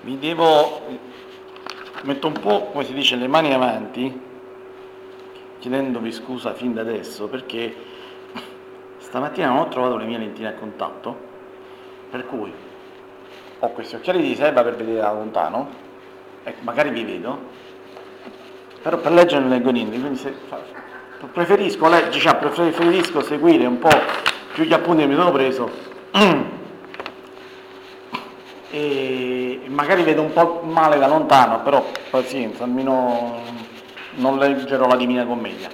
metto un po', come si dice, le mani avanti, chiedendovi scusa fin da adesso, perché stamattina non ho trovato le mie lentine a contatto, per cui ho questi occhiali di riserva per vedere da lontano, ecco, magari vi vedo, però per leggere non leggo niente, quindi preferisco seguire un po' più gli appunti che mi sono preso e magari vedo un po' male da lontano, però pazienza, almeno non leggerò la Divina Commedia.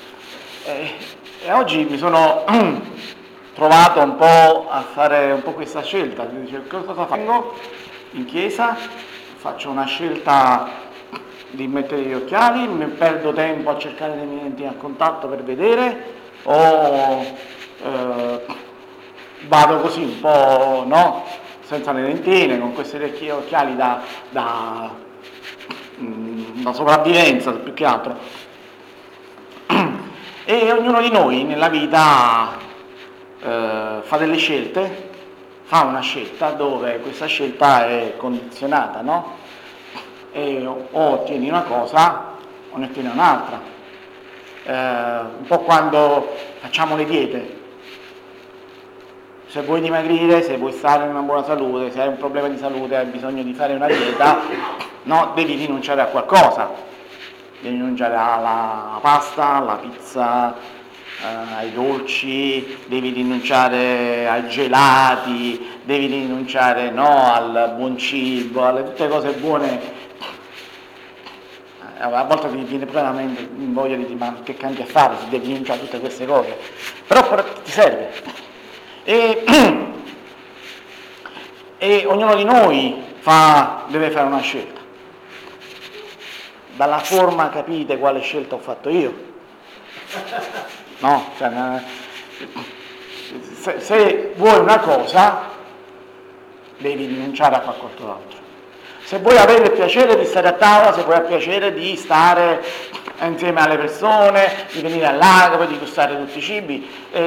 E oggi mi sono trovato un po' a fare un po' questa scelta, dice, cosa faccio? Vengo in chiesa, faccio una scelta di mettere gli occhiali, mi perdo tempo a cercare le mie lenti a contatto per vedere, o vado così un po', no? Senza le lentine, con questi occhiali da sopravvivenza più che altro. E ognuno di noi nella vita fa delle scelte, fa una scelta dove questa scelta è condizionata, no? E o ottieni una cosa o ne ottieni un'altra. Un po' quando facciamo le diete. Se vuoi dimagrire, se vuoi stare in una buona salute, se hai un problema di salute, hai bisogno di fare una dieta, no, devi rinunciare a qualcosa. Devi rinunciare alla pasta, alla pizza, ai dolci, devi rinunciare ai gelati, devi rinunciare, no, al buon cibo, alle tutte cose buone. A volte ti viene veramente voglia di dire, ma che cambia a fare se devi rinunciare a tutte queste cose? Però ti serve. E ognuno di noi deve fare una scelta. Dalla forma capite quale scelta ho fatto io? No? Cioè, se vuoi una cosa, devi rinunciare a qualcos'altro. Se vuoi avere il piacere di stare a tavola, se vuoi il piacere di stare insieme alle persone, di venire al lago, di gustare tutti i cibi,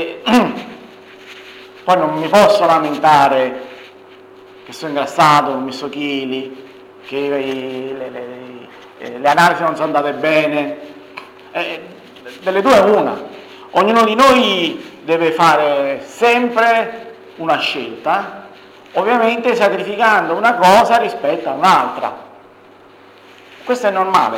poi non mi posso lamentare che sono ingrassato, ho messo chili, che le analisi non sono andate bene. Delle due una. Ognuno di noi deve fare sempre una scelta, ovviamente sacrificando una cosa rispetto a un'altra. Questo è normale.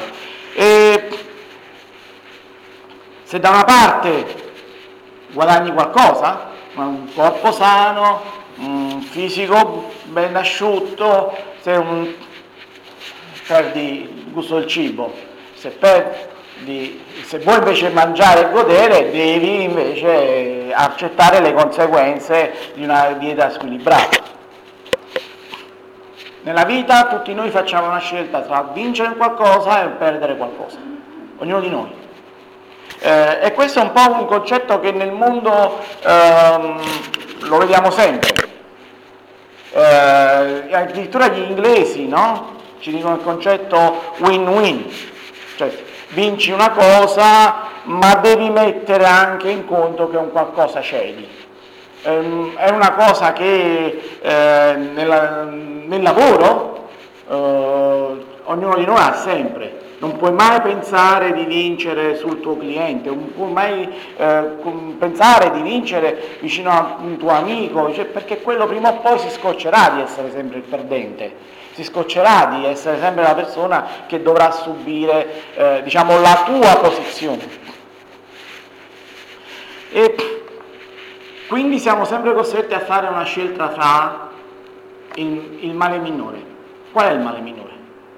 Se da una parte guadagni qualcosa, un corpo sano, un fisico ben asciutto, se perdi il gusto del cibo, se vuoi invece mangiare e godere, devi invece accettare le conseguenze di una dieta squilibrata. Nella vita tutti noi facciamo una scelta tra vincere qualcosa e perdere qualcosa, ognuno di noi. E questo è un po' un concetto che nel mondo lo vediamo sempre. Addirittura gli inglesi, no? Ci dicono il concetto win-win, cioè vinci una cosa ma devi mettere anche in conto che un qualcosa cedi. È una cosa che nel lavoro ognuno di noi ha sempre. Non puoi mai pensare di vincere sul tuo cliente, non puoi mai pensare di vincere vicino a un tuo amico, cioè, perché quello prima o poi si scoccerà di essere sempre il perdente, si scoccerà di essere sempre la persona che dovrà subire la tua posizione. E quindi siamo sempre costretti a fare una scelta fra il male minore. Qual è il male minore?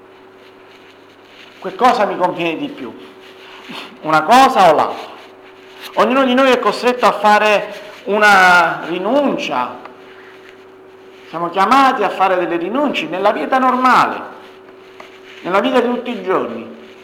Che cosa mi conviene di più? Una cosa o l'altra? Ognuno di noi è costretto a fare una rinuncia. Siamo chiamati a fare delle rinunce nella vita normale, nella vita di tutti i giorni.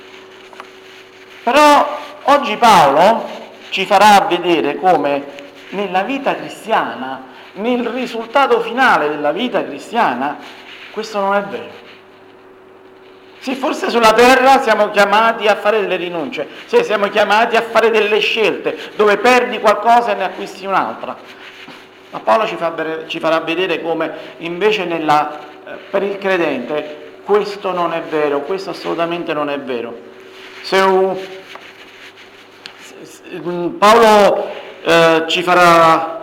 Però oggi Paolo ci farà vedere come nella vita cristiana, nel risultato finale della vita cristiana, questo non è vero. Sì, forse sulla terra siamo chiamati a fare delle rinunce, sì, siamo chiamati a fare delle scelte, dove perdi qualcosa e ne acquisti un'altra. Ma Paolo ci farà vedere come invece nella per il credente questo non è vero, questo assolutamente non è vero. Paolo ci farà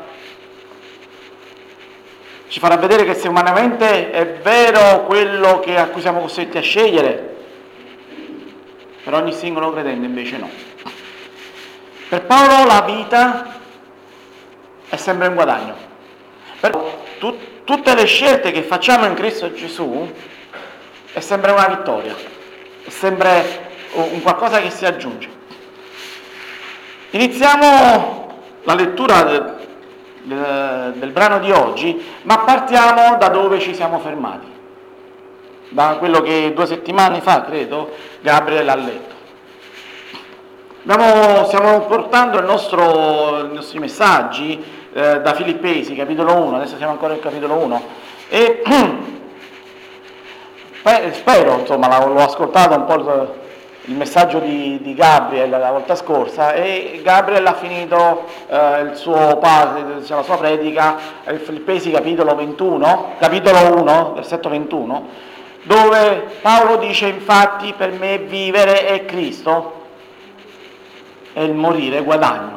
vedere che se umanamente è vero quello a cui siamo costretti a scegliere, per ogni singolo credente invece no. Per Paolo la vita è sempre un guadagno. Tutte le scelte che facciamo in Cristo Gesù è sempre una vittoria, è sempre un qualcosa che si aggiunge. Iniziamo la lettura del brano di oggi, ma partiamo da dove ci siamo fermati, da quello che 2 settimane fa, credo, Gabriele ha letto. Stiamo portando i nostri messaggi da Filippesi, capitolo 1, adesso siamo ancora al capitolo 1, e spero, insomma, l'ho ascoltato un po' il messaggio di Gabriele la volta scorsa, e Gabriele ha finito la sua predica, Filippesi capitolo 1, versetto 21, dove Paolo dice: infatti per me vivere è Cristo e il morire guadagno.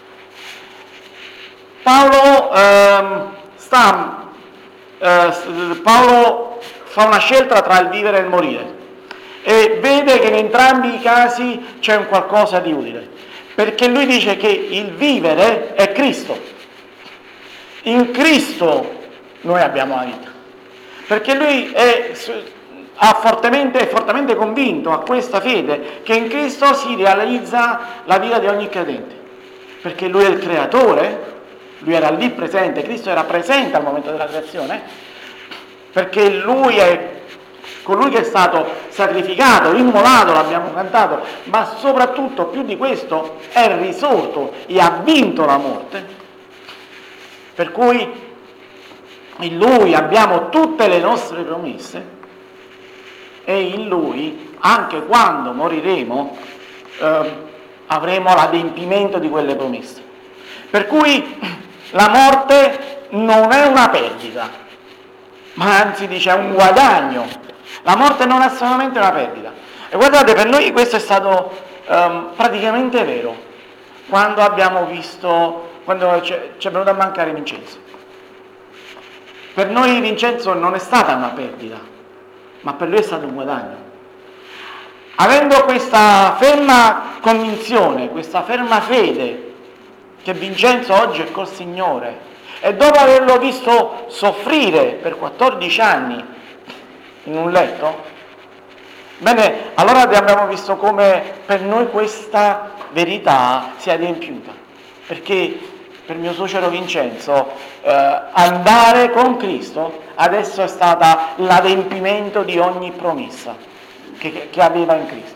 Paolo fa una scelta tra il vivere e il morire e vede che in entrambi i casi c'è un qualcosa di utile, perché lui dice che il vivere è Cristo. In Cristo noi abbiamo la vita, perché lui è fortemente convinto, a questa fede, che in Cristo si realizza la vita di ogni credente, perché lui è il creatore, lui era lì presente, Cristo era presente al momento della creazione, perché lui è colui che è stato sacrificato, immolato, l'abbiamo cantato, ma soprattutto, più di questo, è risorto e ha vinto la morte, per cui in lui abbiamo tutte le nostre promesse, e in lui, anche quando moriremo, avremo l'adempimento di quelle promesse. Per cui la morte non è una perdita, ma anzi dice è un guadagno. La morte non è assolutamente una perdita. E guardate, per noi questo è stato praticamente vero quando ci è venuto a mancare Vincenzo. Per noi Vincenzo non è stata una perdita, ma per lui è stato un guadagno. Avendo questa ferma convinzione, questa ferma fede che Vincenzo oggi è col Signore, e dopo averlo visto soffrire per 14 anni in un letto, bene, allora abbiamo visto come per noi questa verità si è adempiuta, perché per mio suocero Vincenzo andare con Cristo adesso è stata l'adempimento di ogni promessa che aveva in Cristo.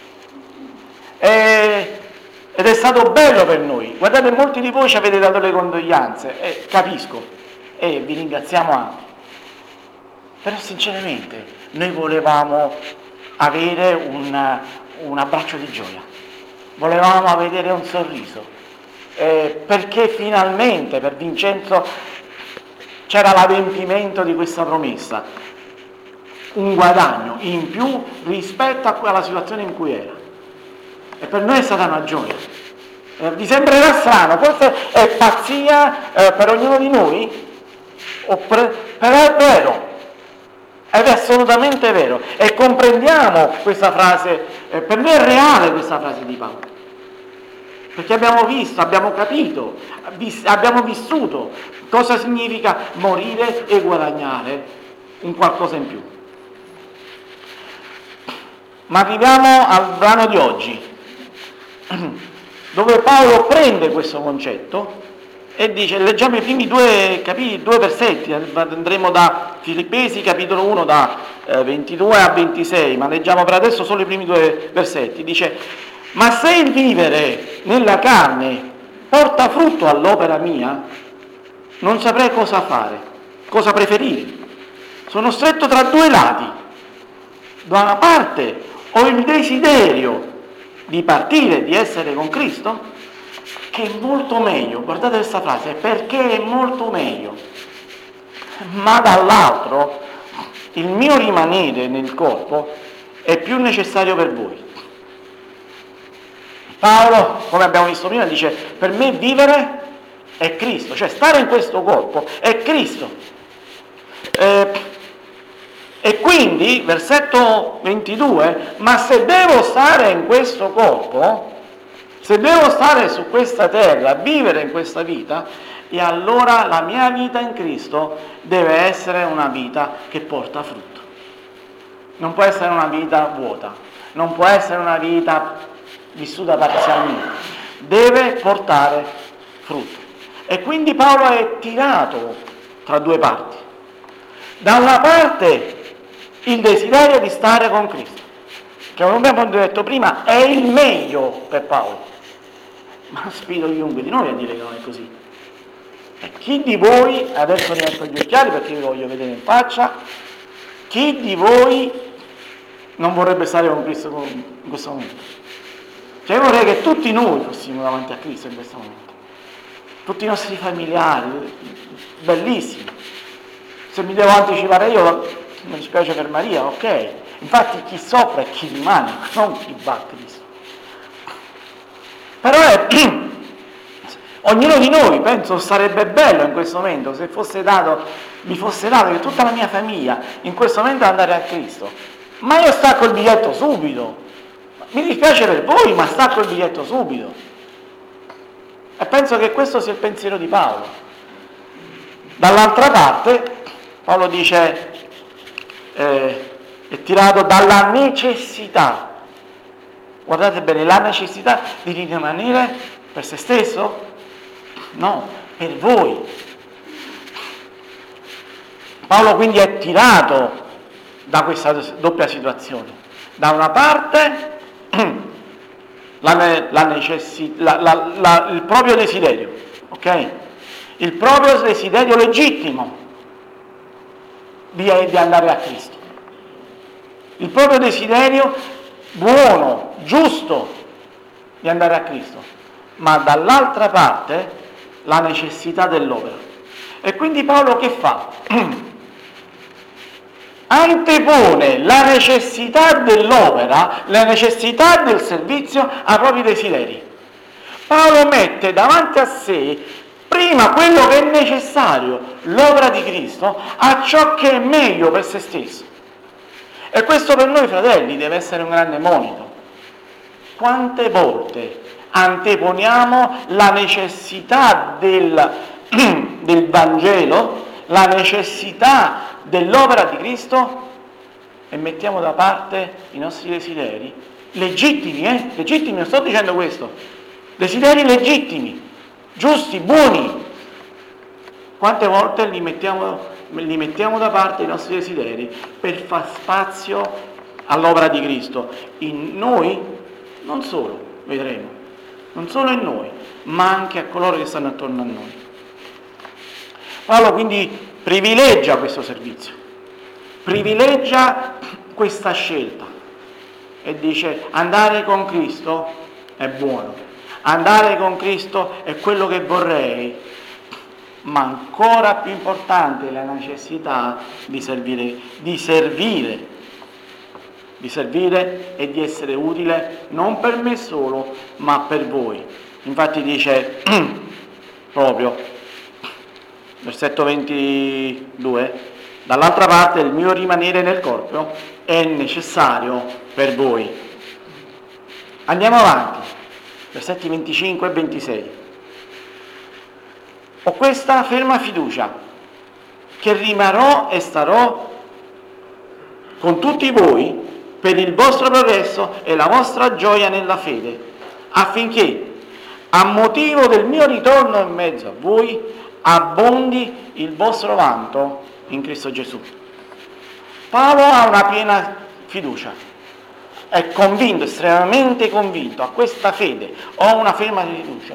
Ed è stato bello per noi. Guardate, molti di voi ci avete dato le condoglianze, capisco, e vi ringraziamo anche. Però sinceramente noi volevamo avere un abbraccio di gioia, volevamo vedere un sorriso, perché finalmente per Vincenzo c'era l'adempimento di questa promessa, un guadagno in più rispetto alla situazione in cui era. E per noi è stata una gioia. Vi sembrerà strano, forse è pazzia per ognuno di noi, però è vero, è assolutamente vero. E comprendiamo questa frase, per noi è reale questa frase di Paolo, perché abbiamo visto, abbiamo capito, abbiamo vissuto cosa significa morire e guadagnare un qualcosa in più. Ma arriviamo al brano di oggi, dove Paolo prende questo concetto e dice, leggiamo i primi due versetti, andremo da Filippesi capitolo 1 da 22 a 26, ma leggiamo per adesso solo i primi due versetti. Dice: ma se il vivere nella carne porta frutto all'opera mia, non saprei cosa fare, cosa preferire. Sono stretto tra due lati. Da una parte ho il desiderio di partire, di essere con Cristo, che è molto meglio, guardate questa frase, perché è molto meglio, ma dall'altro il mio rimanere nel corpo è più necessario per voi. Paolo, come abbiamo visto prima, dice: per me vivere è Cristo, cioè stare in questo corpo è Cristo. E quindi, versetto 22, ma se devo stare in questo corpo, se devo stare su questa terra, vivere in questa vita, e allora la mia vita in Cristo deve essere una vita che porta frutto. Non può essere una vita vuota, non può essere una vita vissuta parzialmente, deve portare frutto. E quindi Paolo è tirato tra due parti. Da una parte il desiderio di stare con Cristo, che come abbiamo detto prima è il meglio per Paolo, ma sfido chiunque di noi a dire che non è così. E chi di voi, adesso rimetto gli occhiali perché vi voglio vedere in faccia, chi di voi non vorrebbe stare con Cristo in questo momento? Cioè io vorrei che tutti noi fossimo davanti a Cristo in questo momento, tutti i nostri familiari, bellissimo. Se mi devo anticipare io, mi dispiace per Maria, ok, infatti chi soffre è chi rimane, non chi va a Cristo. Però ognuno di noi, penso, sarebbe bello in questo momento se mi fosse dato che tutta la mia famiglia in questo momento andare a Cristo, ma io stacco il biglietto subito, mi dispiace per voi, ma stacco il biglietto subito. E penso che questo sia il pensiero di Paolo. Dall'altra parte Paolo dice è tirato dalla necessità, guardate bene, la necessità di rimanere per se stesso? No, per voi. Paolo quindi è tirato da questa doppia situazione. Da una parte il proprio desiderio, ok? Il proprio desiderio legittimo di andare a Cristo. Il proprio desiderio buono, giusto di andare a Cristo, ma dall'altra parte la necessità dell'opera. E quindi Paolo che fa? Antepone la necessità dell'opera, la necessità del servizio ai propri desideri. Paolo mette davanti a sé prima quello che è necessario, l'opera di Cristo, a ciò che è meglio per se stesso. E questo per noi fratelli deve essere un grande monito. Quante volte anteponiamo la necessità del Vangelo, la necessità dell'opera di Cristo e mettiamo da parte i nostri desideri legittimi, legittimi, non sto dicendo questo, desideri legittimi, giusti, buoni. Quante volte li mettiamo da parte i nostri desideri per far spazio all'opera di Cristo in noi, non solo, vedremo, non solo in noi, ma anche a coloro che stanno attorno a noi. Paolo quindi privilegia questo servizio, privilegia questa scelta e dice: andare con Cristo è buono, andare con Cristo è quello che vorrei, ma ancora più importante è la necessità di servire e di essere utile non per me solo, ma per voi. Infatti dice proprio, versetto 22, dall'altra parte il mio rimanere nel corpo è necessario per voi. Andiamo avanti, versetti 25 e 26. Ho questa ferma fiducia che rimarrò e starò con tutti voi per il vostro progresso e la vostra gioia nella fede, affinché a motivo del mio ritorno in mezzo a voi abbondi il vostro vanto in Cristo Gesù. Paolo ha una piena fiducia, è convinto, estremamente convinto, a questa fede, ho una ferma fiducia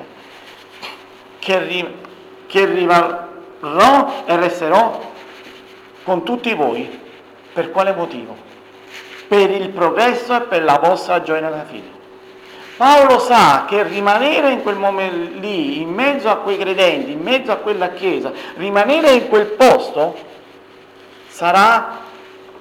che rimarrò e resterò con tutti voi. Per quale motivo? Per il progresso e per la vostra gioia nella fede. Paolo sa che rimanere in quel momento lì, in mezzo a quei credenti, in mezzo a quella chiesa, rimanere in quel posto sarà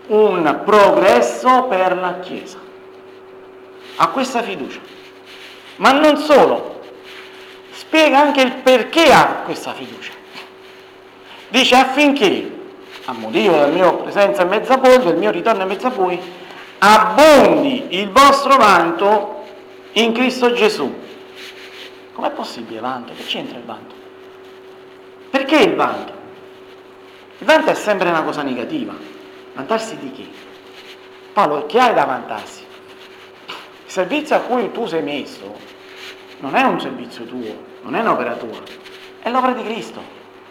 un progresso per la Chiesa. Ha questa fiducia. Ma non solo, spiega anche il perché ha questa fiducia. Dice affinché, a motivo della mia presenza in mezzo a voi, del mio ritorno in mezzo a voi, abbondi il vostro vanto in Cristo Gesù. Com'è possibile vanto? Che c'entra il vanto? Perché il vanto? Il vanto è sempre una cosa negativa. Vantarsi di chi? Paolo, che hai da vantarsi? Il servizio a cui tu sei messo non è un servizio tuo, non è un'opera tua, è l'opera di Cristo.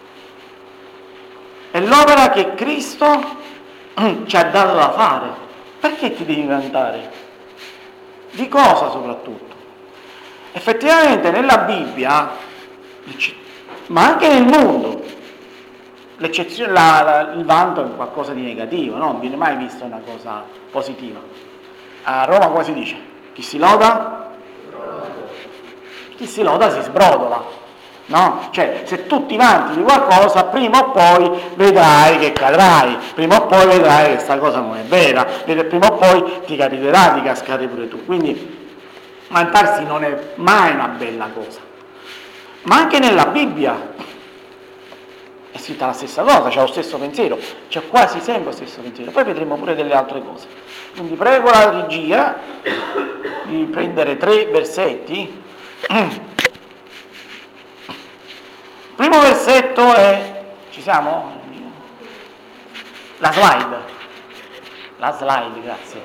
È l'opera che Cristo ci ha dato da fare. Perché ti devi vantare? Di cosa soprattutto? Effettivamente nella Bibbia, ma anche nel mondo, il vanto è qualcosa di negativo, no? Non viene mai visto una cosa positiva. A Roma come si dice? Chi si loda? Chi si loda si sbrodola, no? Cioè, se tu ti vanti di qualcosa, prima o poi vedrai che cadrai, prima o poi vedrai che questa cosa non è vera, prima o poi ti capiterà di cascare pure tu. Quindi vantarsi non è mai una bella cosa. Ma anche nella Bibbia è scritta la stessa cosa, c'è lo stesso pensiero, c'è quasi sempre lo stesso pensiero. Poi vedremo pure delle altre cose. Quindi prego la regia di prendere 3 versetti. Il primo versetto è, ci siamo? La slide, grazie.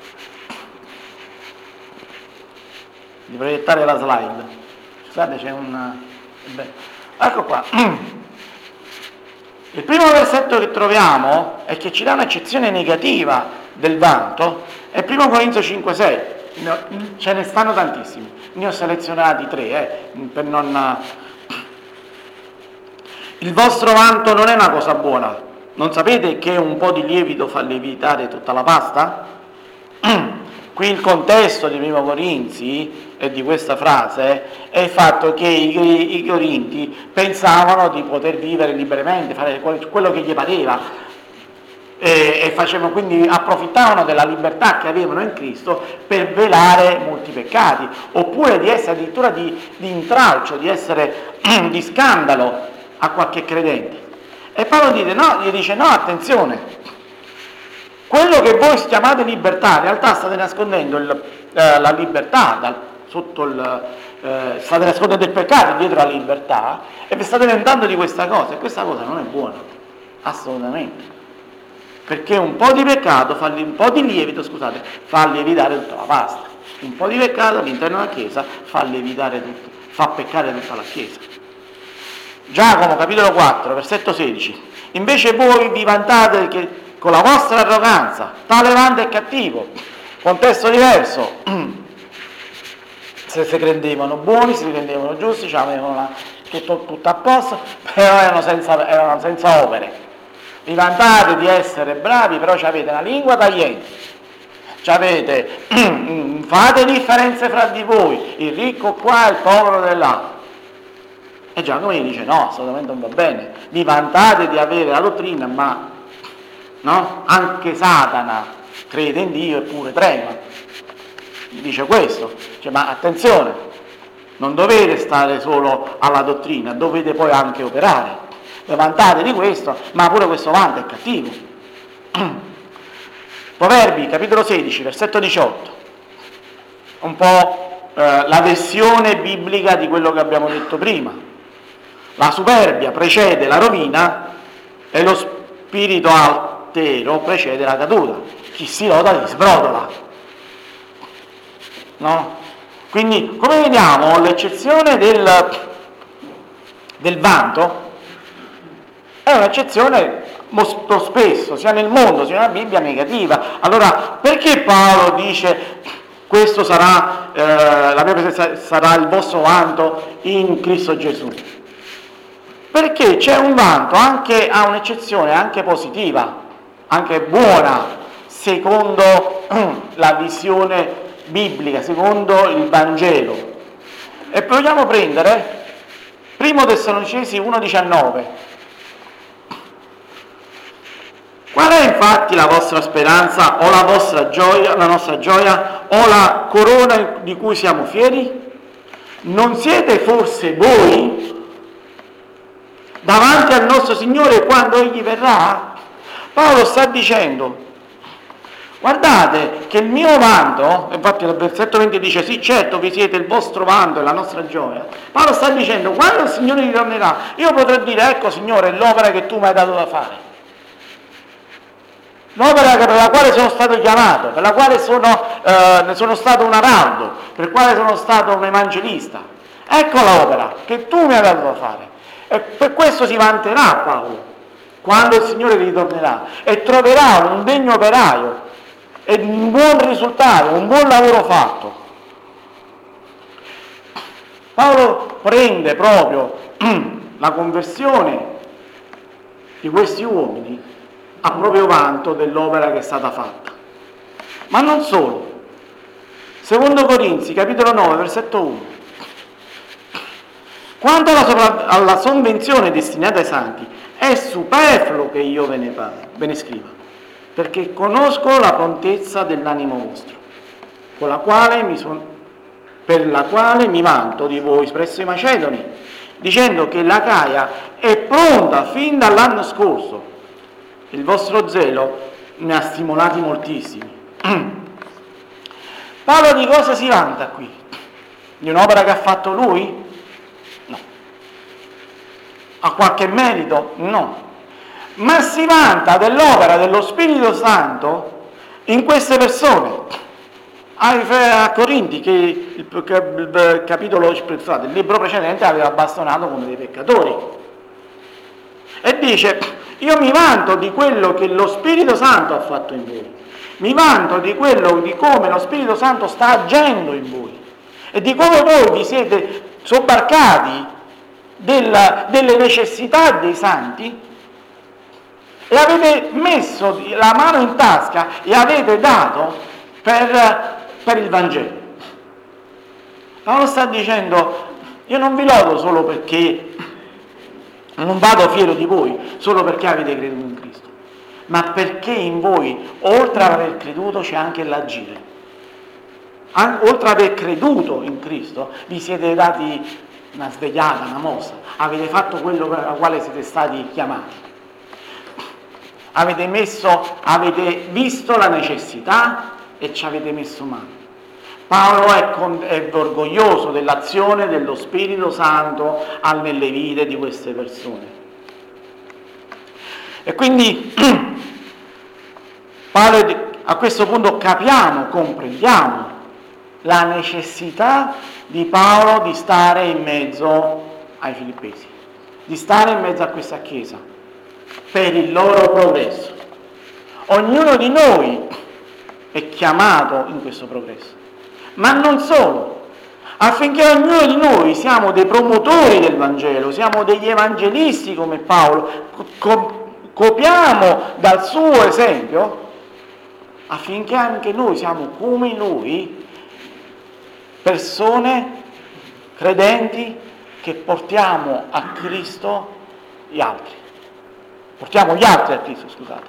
Di proiettare la slide. Scusate, c'è un... Ecco qua. Il primo versetto che troviamo e che ci dà un'accezione negativa del vanto è 1 Corinzio 5,6. Ce ne stanno tantissimi, ne ho selezionati 3 per non... Il vostro vanto non è una cosa buona. Non sapete che un po' di lievito fa lievitare tutta la pasta? Qui il contesto di 1 Corinzi e di questa frase è il fatto che i Corinti pensavano di poter vivere liberamente, fare quello che gli pareva, e facevano, quindi approfittavano della libertà che avevano in Cristo per velare molti peccati, oppure di essere addirittura di intralcio, di essere di scandalo a qualche credente. E Paolo gli dice no, attenzione, quello che voi chiamate libertà in realtà state nascondendo la libertà state nascondendo il peccato dietro la libertà e vi state inventando di questa cosa, e questa cosa non è buona, assolutamente. Perché un po' di peccato, un po' di lievito, scusate, fa lievitare tutta la pasta. Un po' di peccato all'interno della Chiesa fa lievitare tutto, fa peccare tutta la Chiesa. Giacomo, capitolo 4, versetto 16. Invece voi vi vantate che con la vostra arroganza, tale vanto è cattivo. Contesto diverso. Se si credevano buoni, si credevano giusti, avevano tutto a posto, però erano senza opere. Vi vantate di essere bravi, però avete una lingua tagliente, fate differenze fra di voi, il ricco qua e il povero di là. E Giacomo gli dice no, assolutamente non va bene, vi vantate di avere la dottrina, ma no? Anche Satana crede in Dio eppure trema. Gli dice questo, ma attenzione, non dovete stare solo alla dottrina, dovete poi anche operare. Vantate di questo, ma pure questo vanto è cattivo. Proverbi, capitolo 16, versetto 18, un po' la versione biblica di quello che abbiamo detto prima. La superbia precede la rovina e lo spirito altero precede la caduta. Chi si loda si sbrodola, no? Quindi, come vediamo, l'eccezione del vanto è un'eccezione molto spesso, sia nel mondo sia nella Bibbia, negativa. Allora, perché Paolo dice questo sarà, la mia presenza sarà il vostro vanto in Cristo Gesù? Perché c'è un vanto, ha un'eccezione anche positiva, anche buona, secondo la visione biblica, secondo il Vangelo. E vogliamo prendere 1 Tessalonicesi 1,19. Qual è infatti la vostra speranza o la vostra gioia, la nostra gioia o la corona di cui siamo fieri? Non siete forse voi davanti al nostro Signore quando Egli verrà? Paolo sta dicendo, guardate che il mio vanto, infatti nel versetto 20 dice sì, certo vi siete il vostro vanto e la nostra gioia. Paolo sta dicendo, quando il Signore ritornerà, io potrò dire, ecco Signore, è l'opera che tu mi hai dato da fare. L'opera per la quale sono stato chiamato, per la quale sono stato un araldo, per la quale sono stato un evangelista. Ecco l'opera che tu mi hai dato da fare. E per questo si vanterà Paolo, quando il Signore ritornerà, e troverà un degno operaio, e un buon risultato, un buon lavoro fatto. Paolo prende proprio la conversione di questi uomini a proprio vanto dell'opera che è stata fatta. Ma non solo. Secondo Corinzi, capitolo 9, versetto 1. Quanto alla sovvenzione destinata ai santi, è superfluo che io ve ne scriva, perché conosco la prontezza dell'animo vostro, per la quale mi vanto di voi presso i Macedoni, dicendo che l'Acaia è pronta fin dall'anno scorso. Il vostro zelo ne ha stimolati moltissimi. Paolo di cosa si vanta qui? Di un'opera che ha fatto lui? No. Ha qualche merito? No. Ma si vanta dell'opera dello Spirito Santo in queste persone. A Corinti, che il capitolo, il libro precedente aveva bastonato come dei peccatori. E dice, io mi vanto di quello che lo Spirito Santo ha fatto in voi, mi vanto di come lo Spirito Santo sta agendo in voi e di come voi vi siete sobbarcati delle necessità dei santi e avete messo la mano in tasca e avete dato per il Vangelo. Paolo sta dicendo, io non vi lodo solo perché non vado fiero di voi, solo perché avete creduto in Cristo, ma perché in voi, oltre ad aver creduto, c'è anche l'agire. Oltre ad aver creduto in Cristo, vi siete dati una svegliata, una mossa, avete fatto quello per la quale siete stati chiamati. Avete visto la necessità e ci avete messo mano. Paolo è orgoglioso dell'azione dello Spirito Santo nelle vite di queste persone. E quindi Paolo, a questo punto comprendiamo la necessità di Paolo di stare in mezzo ai Filippesi, di stare in mezzo a questa Chiesa, per il loro progresso. Ognuno di noi è chiamato in questo progresso. Ma non solo, affinché ognuno di noi siamo dei promotori del Vangelo, siamo degli evangelisti come Paolo, copiamo dal suo esempio, affinché anche noi siamo come lui, persone credenti che portiamo a Cristo gli altri. Portiamo gli altri a Cristo, scusate.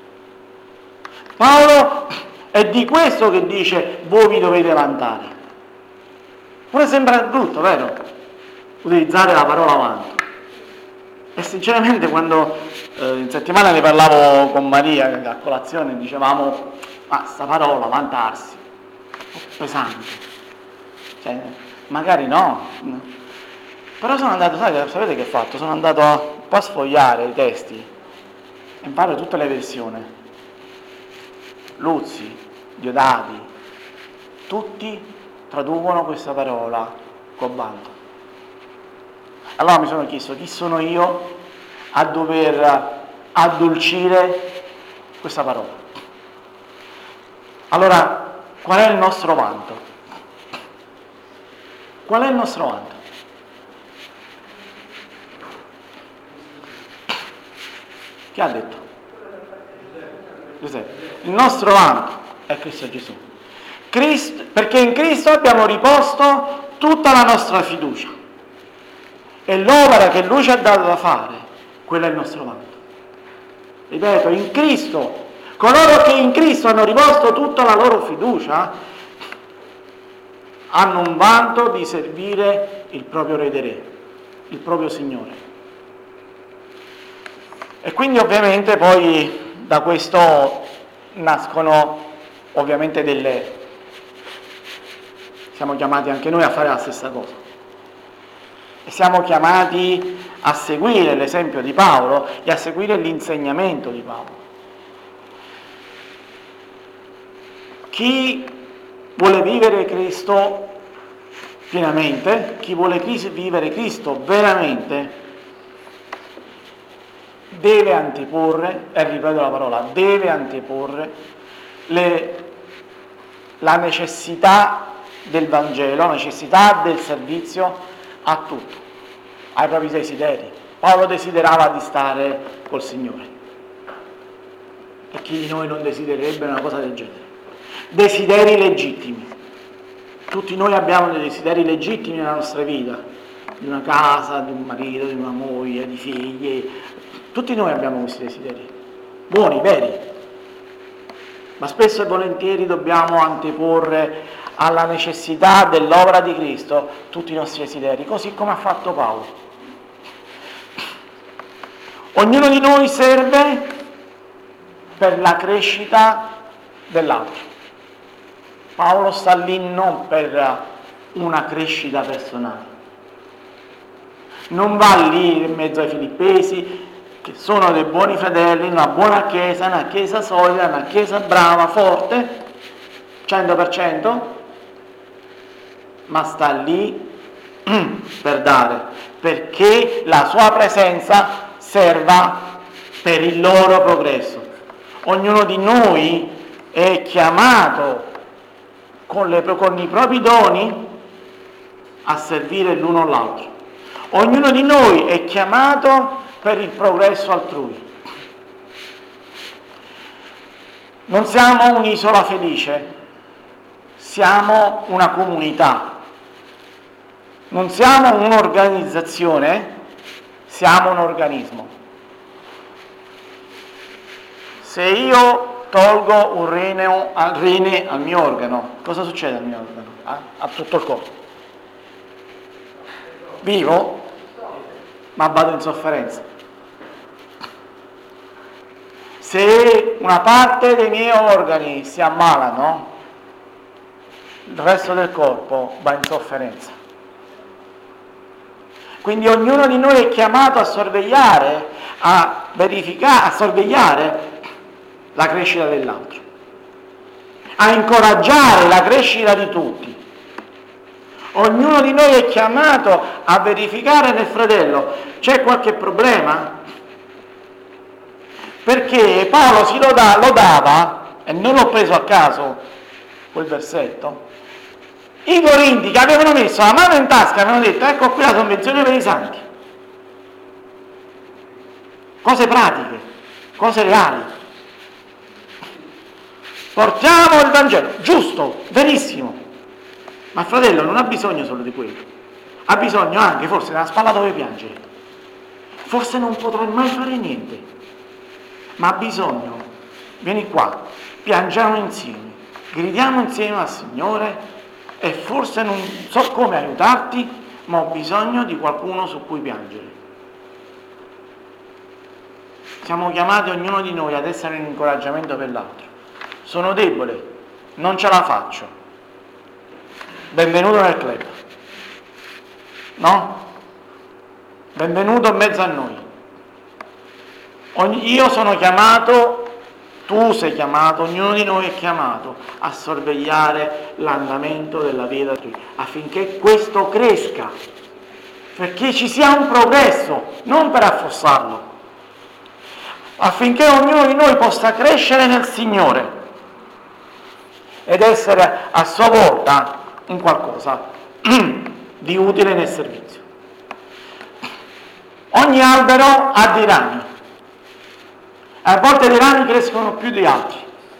Paolo è di questo che dice voi vi dovete vantare. Pure sembra brutto, vero? Utilizzare la parola vanto. E sinceramente quando in settimana ne parlavo con Maria a colazione, dicevamo, ma sta parola, vantarsi, è pesante. Cioè, magari no. Però sono andato, sapete che ho fatto? Sono andato un po' a sfogliare i testi e imparo tutte le versioni. Luzzi, Diodati, tutti traducono questa parola con vanto. Allora mi sono chiesto, chi sono io a dover addolcire questa parola? Allora, qual è il nostro vanto? Qual è il nostro vanto? Chi ha detto? Giuseppe. Il nostro vanto è Cristo Gesù. Perché in Cristo abbiamo riposto tutta la nostra fiducia. E l'opera che Lui ci ha dato da fare, quella è il nostro vanto. Ripeto, in Cristo. Coloro che in Cristo hanno riposto tutta la loro fiducia hanno un vanto di servire il proprio Re dei Re, il proprio Signore. E quindi ovviamente poi da questo nascono ovviamente siamo chiamati anche noi a fare la stessa cosa. E siamo chiamati a seguire l'esempio di Paolo e a seguire l'insegnamento di Paolo. Chi vuole vivere Cristo pienamente, chi vuole vivere Cristo veramente, deve anteporre, e ripeto la parola, deve anteporre la necessità del Vangelo, la necessità del servizio a tutto, ai propri desideri. Paolo desiderava di stare col Signore. E chi di noi non desidererebbe una cosa del genere? Desideri legittimi. Tutti noi abbiamo dei desideri legittimi nella nostra vita, di una casa, di un marito, di una moglie, di figli. Tutti noi abbiamo questi desideri, buoni, veri. Ma spesso e volentieri dobbiamo anteporre alla necessità dell'opera di Cristo tutti i nostri desideri, così come ha fatto Paolo. Ognuno di noi serve per la crescita dell'altro. Paolo sta lì non per una crescita personale, non va lì in mezzo ai filippesi, che sono dei buoni fratelli, una buona chiesa, una chiesa solida, una chiesa brava, forte, 100%, ma sta lì per dare, perché la sua presenza serva per il loro progresso. Ognuno di noi è chiamato con i propri doni a servire l'uno l'altro. Ognuno di noi è chiamato per il progresso altrui. Non siamo un'isola felice, siamo una comunità. Non siamo un'organizzazione, siamo un organismo. Se io tolgo un rene al mio organo, cosa succede al mio organo? A tutto il corpo. Vivo, ma vado in sofferenza. Se una parte dei miei organi si ammalano, il resto del corpo va in sofferenza. Quindi ognuno di noi è chiamato a sorvegliare, a verificare, a sorvegliare la crescita dell'altro, a incoraggiare la crescita di tutti. Ognuno di noi è chiamato a verificare nel fratello: c'è qualche problema? Perché Paolo lo dava, e non l'ho preso a caso quel versetto, i Corinti che avevano messo la mano in tasca avevano detto: ecco qui la convenzione per i santi. Cose pratiche, cose reali. Portiamo il Vangelo, giusto, verissimo, ma il fratello non ha bisogno solo di quello, ha bisogno anche forse della spalla dove piangere, forse non potrà mai fare niente, ma ha bisogno, vieni qua, piangiamo insieme, gridiamo insieme al Signore, e forse non so come aiutarti, ma ho bisogno di qualcuno su cui piangere. Siamo chiamati ognuno di noi ad essere un incoraggiamento per l'altro. Sono debole, non ce la faccio. Benvenuto nel club. No? Benvenuto in mezzo a noi. Io sono chiamato, tu sei chiamato, ognuno di noi è chiamato a sorvegliare l'andamento della vita affinché questo cresca, perché ci sia un progresso, non per affossarlo, affinché ognuno di noi possa crescere nel Signore ed essere a sua volta un qualcosa di utile nel servizio. Ogni albero ha dei rami, a volte dei rami crescono più di altri,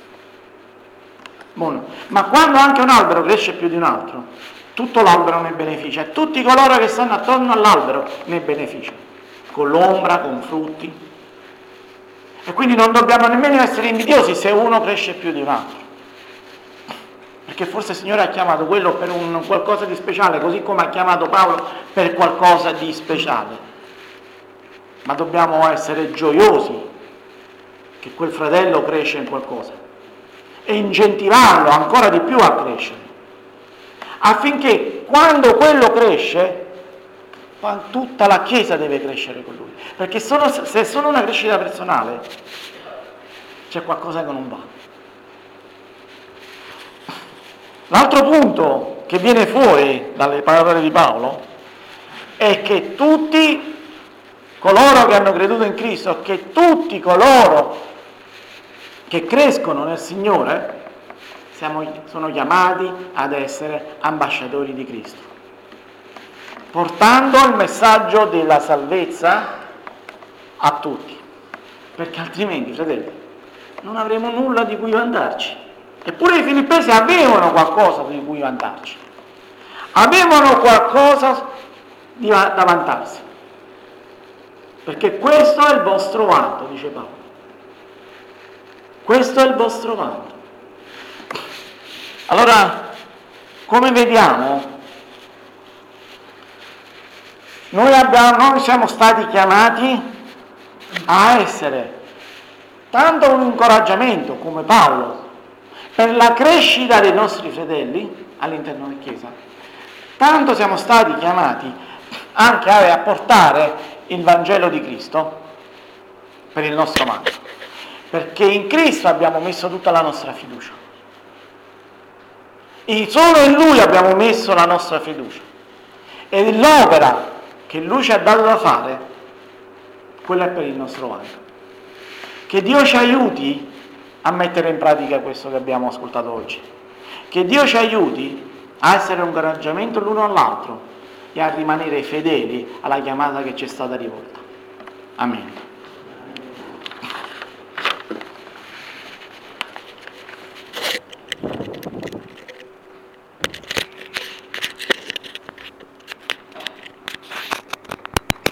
buono. Ma quando anche un albero cresce più di un altro, tutto l'albero ne beneficia e tutti coloro che stanno attorno all'albero ne beneficiano, con l'ombra, con frutti. E quindi non dobbiamo nemmeno essere invidiosi se uno cresce più di un altro. Perché forse il Signore ha chiamato quello per un qualcosa di speciale, così come ha chiamato Paolo per qualcosa di speciale. Ma dobbiamo essere gioiosi che quel fratello cresce in qualcosa e incentivarlo ancora di più a crescere, affinché quando quello cresce, tutta la Chiesa deve crescere con lui. Perché se è solo una crescita personale, c'è qualcosa che non va. L'altro punto che viene fuori dalle parole di Paolo è che tutti coloro che hanno creduto in Cristo, che tutti coloro che crescono nel Signore, sono chiamati ad essere ambasciatori di Cristo, portando il messaggio della salvezza a tutti, perché altrimenti, fratelli, non avremo nulla di cui vantarci. Eppure i filippesi avevano qualcosa di cui vantarci, avevano qualcosa da vantarsi, perché questo è il vostro vanto, dice Paolo. Questo è il vostro vanto. Allora, come vediamo, noi siamo stati chiamati a essere tanto un incoraggiamento come Paolo per la crescita dei nostri fratelli all'interno della Chiesa, tanto siamo stati chiamati anche a portare il Vangelo di Cristo per il nostro vanto, perché in Cristo abbiamo messo tutta la nostra fiducia. E solo in Lui abbiamo messo la nostra fiducia. E l'opera che Lui ci ha dato da fare, quella è per il nostro vanto. Che Dio ci aiuti a mettere in pratica questo che abbiamo ascoltato oggi. Che Dio ci aiuti a essere un incoraggiamento l'uno all'altro e a rimanere fedeli alla chiamata che ci è stata rivolta. Amen.